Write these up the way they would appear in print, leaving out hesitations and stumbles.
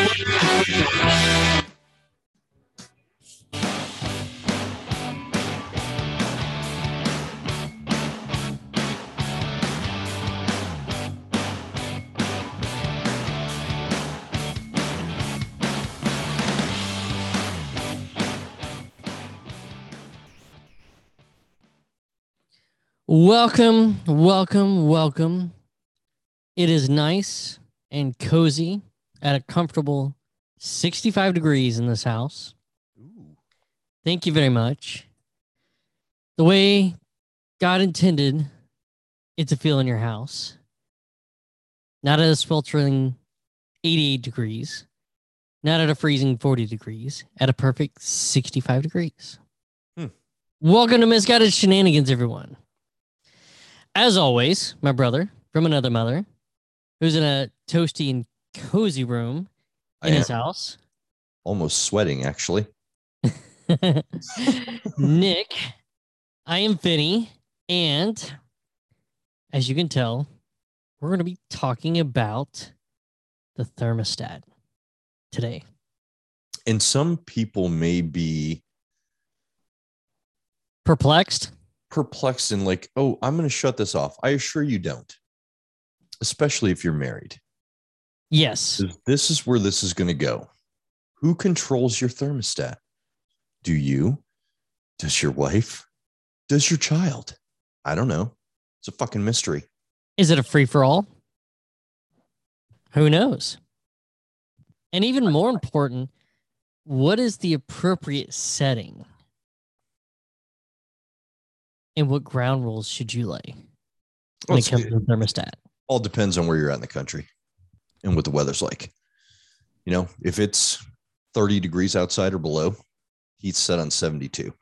Welcome, welcome, welcome. It is nice and cozy at a comfortable 65 degrees in this house. Ooh. Thank you very much. The way God intended it to feel in your house. Not at a sweltering 88 degrees, not at a freezing 40 degrees, at a perfect 65 degrees. Welcome to Misguided Shenanigans, everyone. As always, my brother from another mother, who's in a toasty and cozy room in his house. Almost sweating, actually. Nick, I am Finny, and as you can tell, we're going to be talking about the thermostat today. And some people may be perplexed and like, oh, I'm going to shut this off. I assure you don't, especially if you're married. Yes. This is where this is going to go. Who controls your thermostat? Do you? Does your wife? Does your child? I don't know. It's a fucking mystery. Is it a free-for-all? Who knows? And even more important, what is the appropriate setting? And what ground rules should you lay when it comes to the thermostat? All depends on where you're at in the country and what the weather's like. You know, if it's 30 degrees outside or below, heat's set on 72.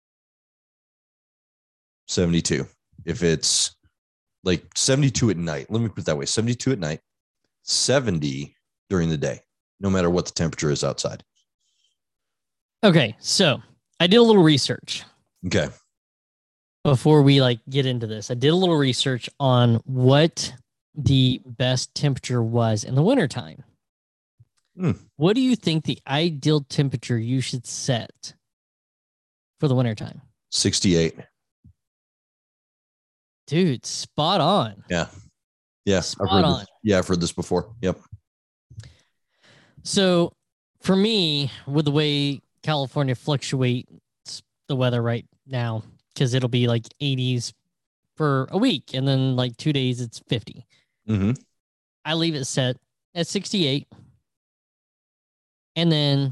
72. If it's like 72 at night, let me put it that way, 72 at night, 70 during the day, no matter what the temperature is outside. Okay, so I did a little research. Okay. Before we get into this, I did a little research on what the best temperature was in the wintertime. What do you think the ideal temperature you should set for the wintertime? 68. Dude, spot on. Yeah. Spot on. I've heard this before. Yep. So for me, with the way California fluctuates the weather right now, because it'll be like 80s for a week, and then 2 days it's 50. Mm-hmm. I leave it set at 68. And then,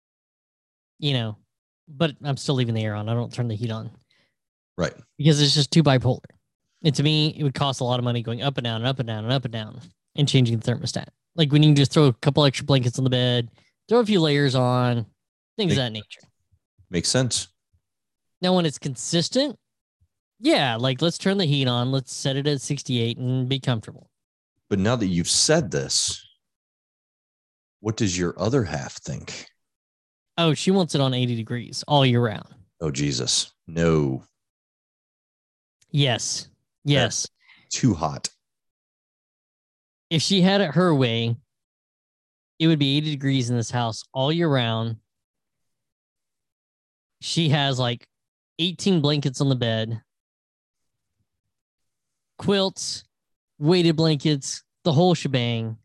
but I'm still leaving the air on. I don't turn the heat on. Right. Because it's just too bipolar. And to me, it would cost a lot of money going up and down and up and down and up and down and changing the thermostat. Like when you can just throw a couple extra blankets on the bed, throw a few layers on, things of that nature. Makes sense. Now, when it's consistent, yeah, let's turn the heat on. Let's set it at 68 and be comfortable. But now that you've said this, what does your other half think? Oh, she wants it on 80 degrees all year round. Oh, Jesus. No. Yes. That's too hot. If she had it her way, it would be 80 degrees in this house all year round. She has 18 blankets on the bed, quilts, weighted blankets, the whole shebang.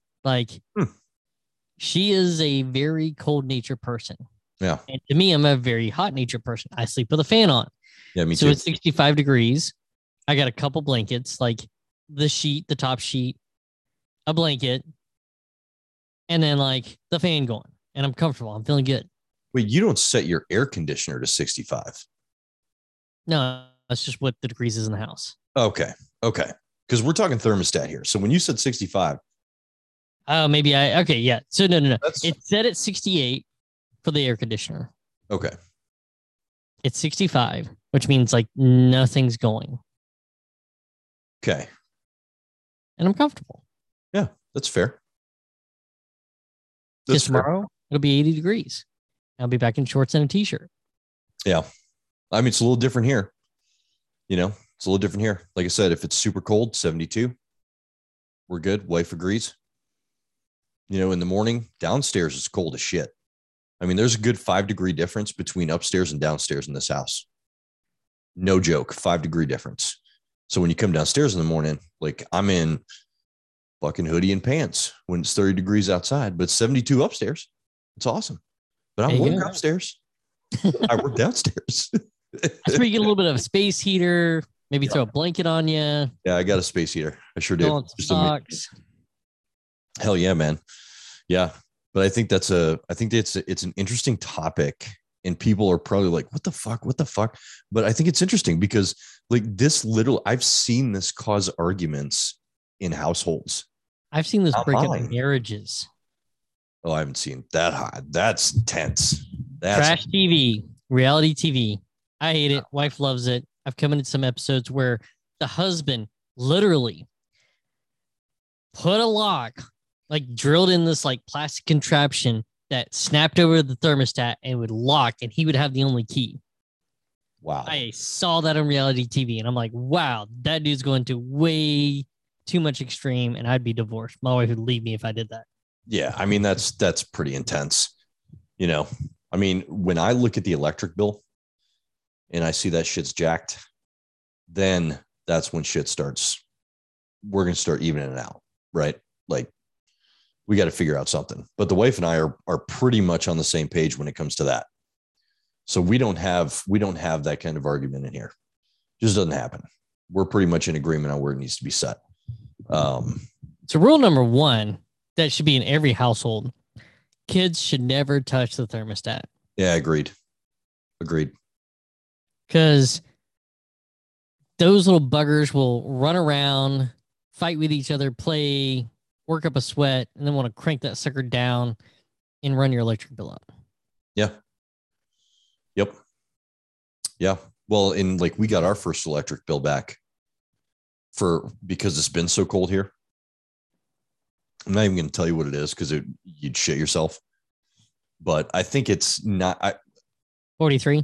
She is a very cold nature person. Yeah. And to me, I'm a very hot nature person. I sleep with a fan on. Yeah, me too. So it's 65 degrees. I got a couple blankets, the sheet, the top sheet, a blanket, and then the fan going. And I'm comfortable. I'm feeling good. Wait, you don't set your air conditioner to 65? No, that's just what the degrees is in the house. Okay. Because we're talking thermostat here. So when you said 65. Oh, maybe okay, yeah. So no. It's set at 68 for the air conditioner. Okay. It's 65, which means nothing's going. Okay. And I'm comfortable. Yeah, that's fair. Because tomorrow it'll be 80 degrees. I'll be back in shorts and a t-shirt. Yeah. I mean, it's a little different here. It's a little different here. Like I said, if it's super cold, 72, we're good. Wife agrees. You know, in the morning, downstairs is cold as shit. I mean, there's a good 5-degree difference between upstairs and downstairs in this house. No joke, 5-degree difference. So when you come downstairs in the morning, like I'm in fucking hoodie and pants when it's 30 degrees outside, but 72 upstairs. It's awesome. But I work upstairs. I work downstairs. That's where you get a little bit of a space heater, maybe throw a blanket on you. Yeah, I got a space heater. I sure do. Socks. Hell yeah, man. Yeah. But I think it's an interesting topic. And people are probably like, what the fuck? What the fuck? But I think it's interesting because like I've seen this cause arguments in households. I've seen this break up marriages. Oh, I haven't seen that hot. That's intense. Trash TV, reality TV. I hate it. Wife loves it. I've come into some episodes where the husband literally put a lock, like drilled in this like plastic contraption that snapped over the thermostat and would lock, and he would have the only key. Wow. I saw that on reality TV, and I'm like, wow, that dude's going to way too much extreme, and I'd be divorced. My wife would leave me if I did that. Yeah, I mean, that's pretty intense. You know, I mean, when I look at the electric bill and I see that shit's jacked, then that's when shit starts. We're going to start evening it out, right? Like, we got to figure out something. But the wife and I are pretty much on the same page when it comes to that. So we don't have that kind of argument in here. Just doesn't happen. We're pretty much in agreement on where it needs to be set. So rule number 1 that should be in every household: kids should never touch the thermostat. Yeah, agreed. Because those little buggers will run around, fight with each other, play, work up a sweat, and then want to crank that sucker down and run your electric bill up. Yeah. Yep. Yeah. Well, we got our first electric bill back because it's been so cold here. I'm not even going to tell you what it is because you'd shit yourself. But I think it's not $43.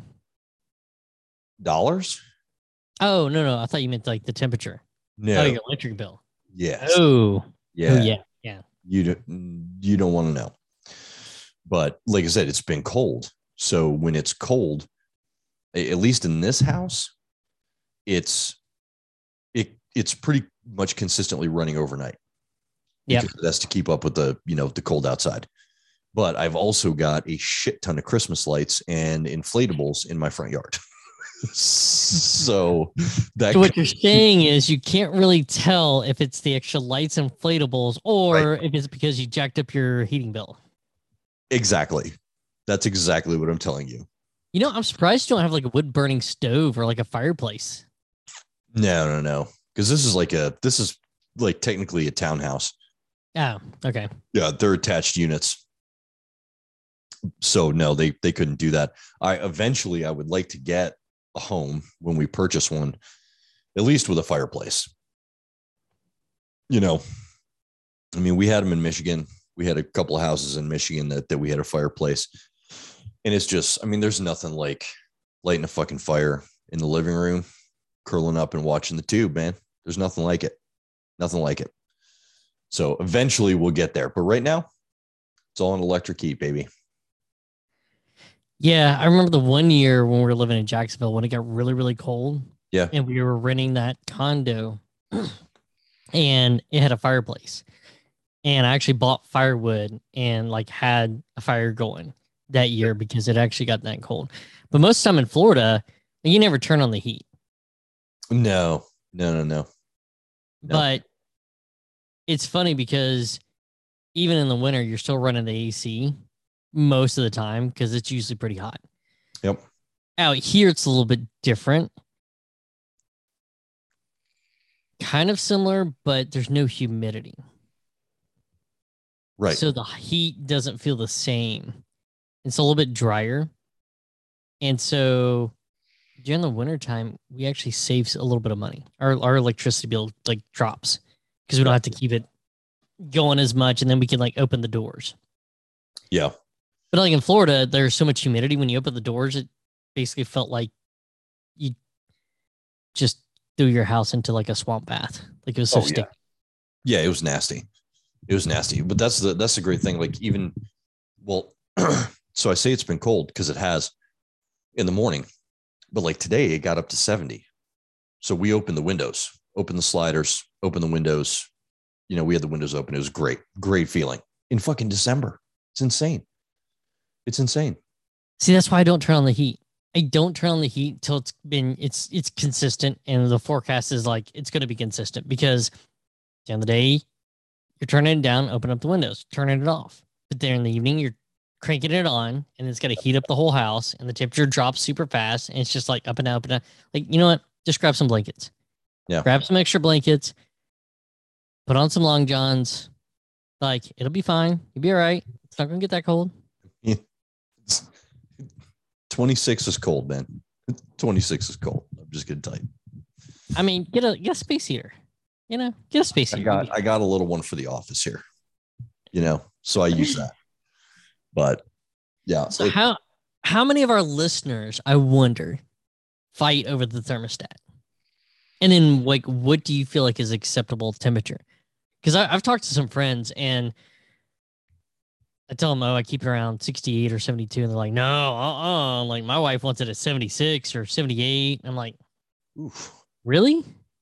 Oh, no. I thought you meant like the temperature. No. Oh, your electric bill. Yes. Oh. Yeah. Oh, yeah. You don't want to know. But like I said, it's been cold. So when it's cold, at least in this house, it's pretty much consistently running overnight. Yeah. That's to keep up with the cold outside. But I've also got a shit ton of Christmas lights and inflatables in my front yard. So what you're saying is you can't really tell if it's the extra lights and inflatables or if it's because you jacked up your heating bill. Exactly. That's exactly what I'm telling you. You know, I'm surprised you don't have like a wood burning stove or like a fireplace. No. Because this is like technically a townhouse. Oh, okay. Yeah, they're attached units. So no, they couldn't do that. I would like to get a home when we purchase one, at least with a fireplace. You know, I mean, we had them in Michigan. We had a couple of houses in Michigan that we had a fireplace. And it's just, I mean, there's nothing like lighting a fucking fire in the living room, curling up and watching the tube, man. There's nothing like it. Nothing like it. So eventually we'll get there. But right now, it's all an electric heat, baby. Yeah, I remember the one year when we were living in Jacksonville when it got really, really cold. Yeah. And we were renting that condo and it had a fireplace. And I actually bought firewood and like had a fire going that year because it actually got that cold. But most of the time in Florida, you never turn on the heat. No. But it's funny because even in the winter, you're still running the AC most of the time because it's usually pretty hot. Yep. Out here, it's a little bit different. Kind of similar, but there's no humidity. Right. So the heat doesn't feel the same. It's a little bit drier. And so during the wintertime, we actually save a little bit of money. Our electricity bill like drops because we don't have to keep it going as much. And then we can like open the doors. Yeah. But like in Florida, there's so much humidity when you open the doors, it basically felt like you just threw your house into like a swamp bath. Like it was so sticky. Yeah, it was nasty. It was nasty, but that's the great thing. Like even, well, so I say it's been cold because it has in the morning, but like today it got up to 70. So we opened the windows, opened the sliders, opened the windows. You know, we had the windows open. It was great, great feeling in fucking December. It's insane. It's insane. See, that's why I don't turn on the heat. I don't turn on the heat till it's consistent and the forecast is like it's going to be consistent because at the end of the day, you're turning it down, open up the windows, turning it off. But then in the evening, you're cranking it on and it's going to heat up the whole house and the temperature drops super fast. And it's just like up and down, up and down. Like, you know what? Just grab some blankets. Yeah. Grab some extra blankets, put on some long johns. Like, it'll be fine. You'll be all right. It's not going to get that cold. Yeah. 26 is cold, man. 26 is cold. I'm just going to tell you. I mean, get a space heater. You know, get a space heater. I got a little one for the office here. You know, so I use that. But yeah. So how many of our listeners, I wonder, fight over the thermostat? And then, like, what do you feel like is acceptable temperature? Because I've talked to some friends and I tell them, oh, I keep it around 68 or 72. And they're like, no, like my wife wants it at 76 or 78. And I'm like, oof. Really?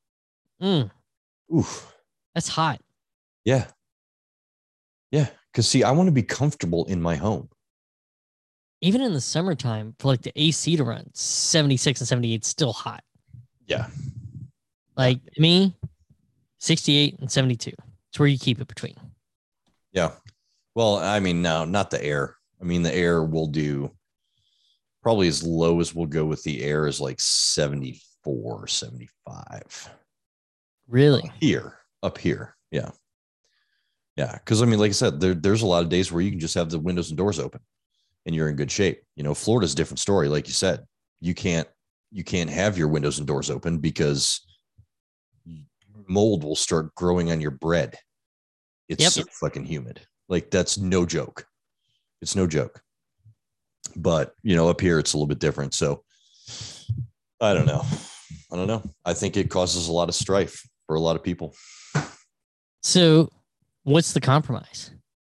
Oof. That's hot. Yeah. Yeah. Because see, I want to be comfortable in my home. Even in the summertime, for like the AC to run, 76 and 78 is still hot. Yeah. Like me, 68 and 72. It's where you keep it between. Yeah. Well, I mean, no, not the air. I mean, the air will do probably as low as we'll go with the air is like 74, 75. Really? Up here. Yeah. Yeah. Cause I mean, like I said, there's a lot of days where you can just have the windows and doors open and you're in good shape. You know, Florida's a different story. Like you said, you can't have your windows and doors open because mold will start growing on your bread. It's so fucking humid. Like that's no joke. It's no joke. But, you know, up here it's a little bit different. So I don't know. I think it causes a lot of strife for a lot of people. So what's the compromise?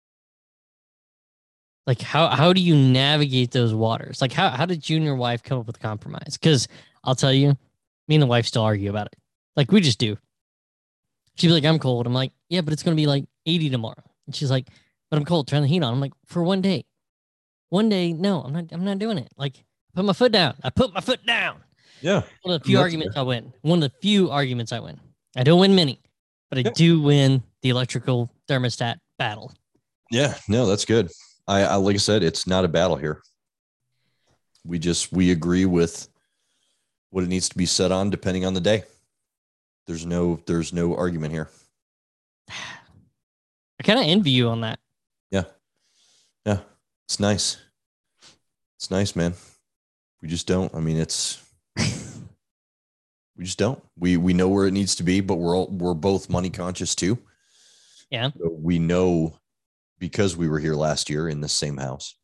Like how do you navigate those waters? Like how did you and your wife come up with a compromise? Because I'll tell you, me and the wife still argue about it. Like we just do. She'd be like, I'm cold. I'm like, yeah, but it's going to be like 80 tomorrow. And she's like, but I'm cold. Turn the heat on. I'm like, for one day. One day, no, I'm not doing it. Like, put my foot down. I put my foot down. Yeah. One of the few arguments I win. I don't win many, but I do win the electrical thermostat battle. Yeah, no, that's good. I like I said, it's not a battle here. We agree with what it needs to be set on depending on the day. There's no argument here. I kind of envy you on that. Yeah. Yeah. It's nice. It's nice, man. We just don't. I mean, we just don't. We know where it needs to be, but we're both money conscious too. Yeah. So we know because we were here last year in the same house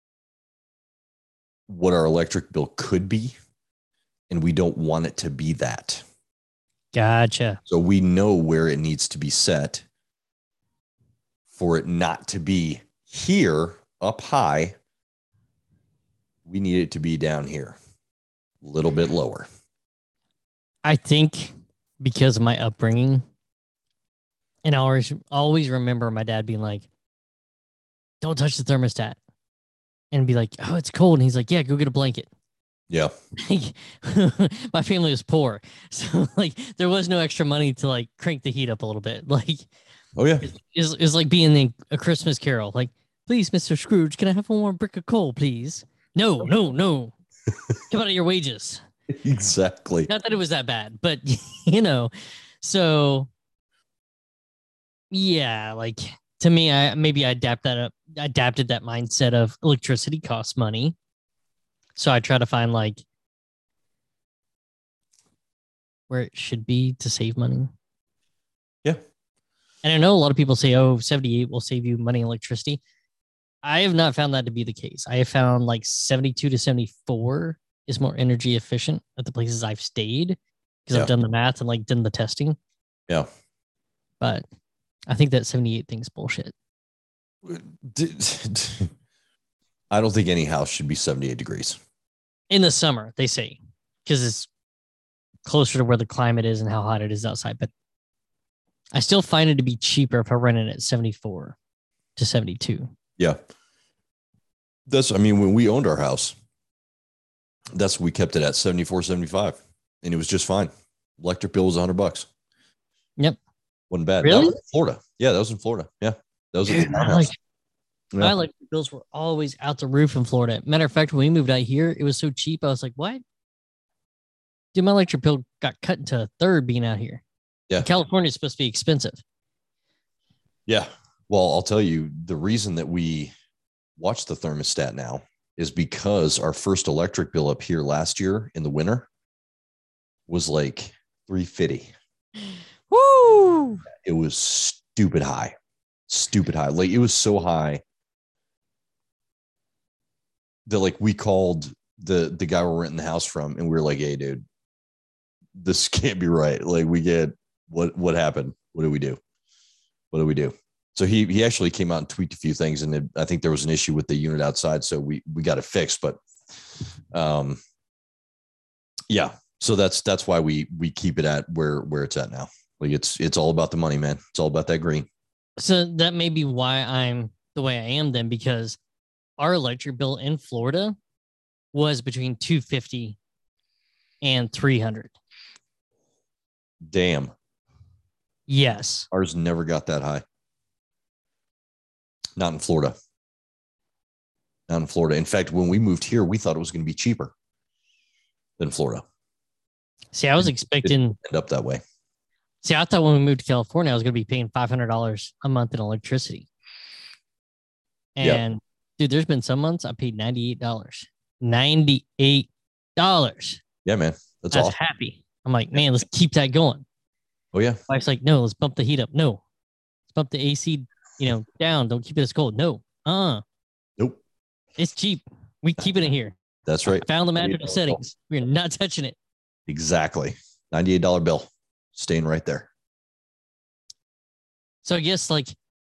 what our electric bill could be, and we don't want it to be that. Gotcha. So we know where it needs to be set for it not to be here up high. We need it to be down here, a little bit lower. I think because of my upbringing, and I always remember my dad being like, don't touch the thermostat. And be like, oh, it's cold. And he's like, yeah, go get a blanket. Yeah. My family was poor. So like there was no extra money to like crank the heat up a little bit. Like, oh yeah. It's like being in a Christmas Carol. Like, please, Mr. Scrooge, can I have one more brick of coal, please? No. Come out of your wages. Exactly. Not that it was that bad, but you know, so yeah, like to me, I adapted that mindset of electricity costs money. So I try to find like where it should be to save money. Yeah. And I know a lot of people say, oh, 78 will save you money on electricity. I have not found that to be the case. I have found like 72 to 74 is more energy efficient at the places I've stayed because I've done the math and like done the testing. Yeah. But I think that 78 thing's bullshit. I don't think any house should be 78 degrees. In the summer, they say, because it's closer to where the climate is and how hot it is outside. But I still find it to be cheaper if I run it at 74 to 72. Yeah. I mean, when we owned our house, we kept it at 74, 75, and it was just fine. Electric bill was $100. Yep. Wasn't bad. Really? That was in Florida. Yeah, that was in Florida. Yeah. That was Dude, at the house. my electric bills were always out the roof in Florida. Matter of fact, when we moved out here, it was so cheap. I was like, what? Dude, my electric bill got cut into a third being out here. Yeah. California is supposed to be expensive. Yeah. Well, I'll tell you, the reason that we watch the thermostat now is because our first electric bill up here last year in the winter was like $350. Woo! It was stupid high. Like, it was so high that, like, we called the guy we're renting the house from, and we were like, hey, dude, this can't be right. Like, we get what happened? What do we do? So he actually came out and tweaked a few things, and I think there was an issue with the unit outside, so we got it fixed. But yeah, so that's why we keep it at where it's at now. Like, it's all about the money, man. It's all about that green. So that may be why I'm the way I am then, because our electric bill in Florida was between $250 and $300. Damn. Yes. Ours never got that high. Not in Florida. In fact, when we moved here, we thought it was going to be cheaper than Florida. See, I was expecting end up that way. See, I thought when we moved to California, I was going to be paying $500 a month in electricity. And dude, there's been some months I paid $98. $98. Yeah, man. That's I was awesome. happy. I'm like, man, let's keep that going. Oh, yeah. Wife's like, no, let's bump the heat up. No, let's bump the AC, down. Don't keep it as cold. No. Nope. It's cheap. We keeping it here. That's right. I found the magical settings. We're not touching it. Exactly. $98 bill. Staying right there. So I guess like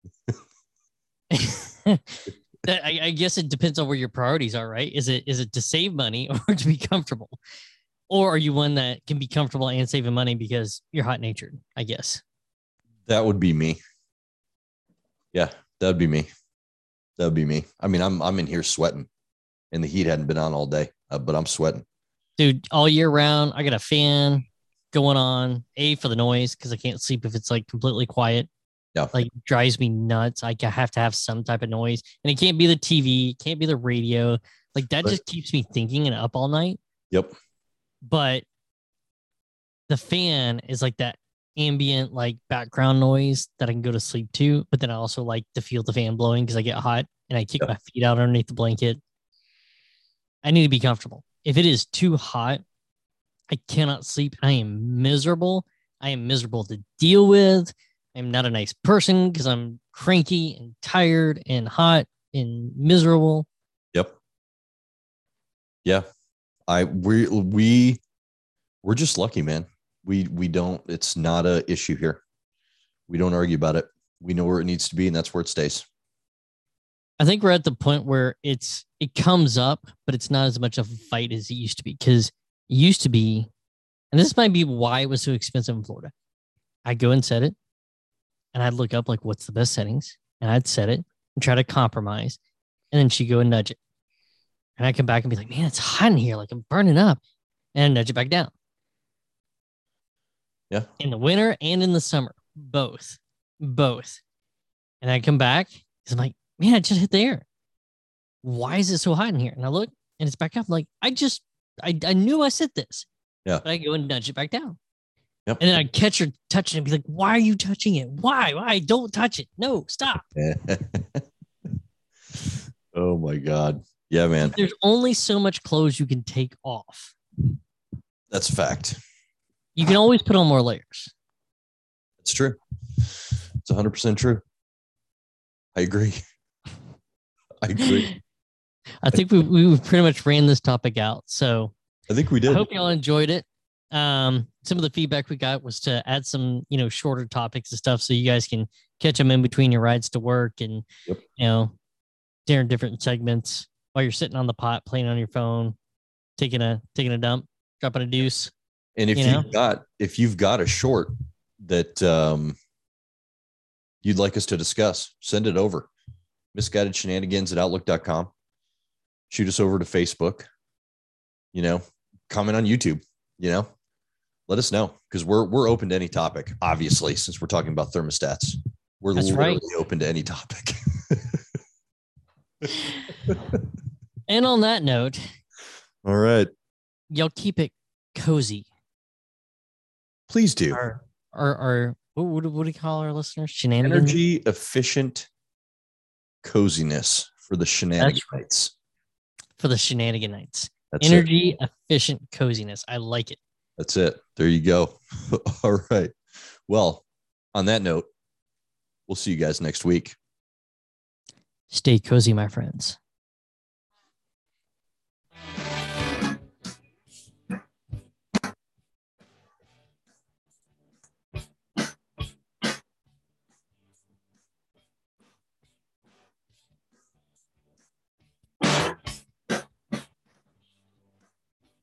I guess it depends on where your priorities are, right? Is it to save money or to be comfortable? Or are you one that can be comfortable and saving money because you're hot natured, I guess? That would be me. Yeah, that would be me. I mean, I'm in here sweating, and the heat hadn't been on all day, but I'm sweating. Dude, all year round, I got a fan going on, for the noise, because I can't sleep if it's like completely quiet. Yeah. Like, drives me nuts. I have to have some type of noise, and it can't be the TV, it can't be the radio. Like, that just keeps me thinking and up all night. Yep. But the fan is like that ambient, like, background noise that I can go to sleep to. But then I also like to feel the fan blowing because I get hot and I kick my feet out underneath the blanket. I need to be comfortable. If it is too hot, I cannot sleep. I am miserable. I am miserable to deal with. I'm not a nice person because I'm cranky and tired and hot and miserable. Yep. Yeah. We're just lucky, man. We don't, it's not a issue here. We don't argue about it. We know where it needs to be, and that's where it stays. I think we're at the point where it comes up, but it's not as much of a fight as it used to be. Because it used to be, and this might be why it was so expensive in Florida. I'd go and set it, and I'd look up like what's the best settings, and I'd set it and try to compromise, and then she'd go and nudge it. And I'd come back and be like, man, it's hot in here. Like, I'm burning up. And I'd nudge it back down. Yeah. In the winter and in the summer, both. And I'd come back because I'm like, man, I just hit the air. Why is it so hot in here? And I look and it's back up. I'm like, I knew I set this. Yeah. But I go and nudge it back down. Yep. And then I'd catch her touching it and be like, why are you touching it? Why? Don't touch it. No, stop. Oh my God. Yeah, man. There's only so much clothes you can take off. That's a fact. You can always put on more layers. It's true. It's 100% true. I agree. I think we pretty much ran this topic out. So I think we did. I hope y'all enjoyed it. Some of the feedback we got was to add some, shorter topics and stuff so you guys can catch them in between your rides to work and, Yep. different segments while you're sitting on the pot, playing on your phone, taking a dump, dropping a deuce. And if you've got a short that you'd like us to discuss, send it over. misguidedshenanigans@outlook.com. Shoot us over to Facebook. Comment on YouTube. Let us know, because we're open to any topic. Obviously, since we're talking about thermostats, we're literally open to any topic. And on that note, all right, y'all keep it cozy. Please do. Our what do we call our listeners? Shenanigans? Energy efficient coziness for the shenanigan nights. For the shenanigan nights. That's Energy efficient coziness. I like it. That's it. There you go. All right. Well, on that note, we'll see you guys next week. Stay cozy, my friends.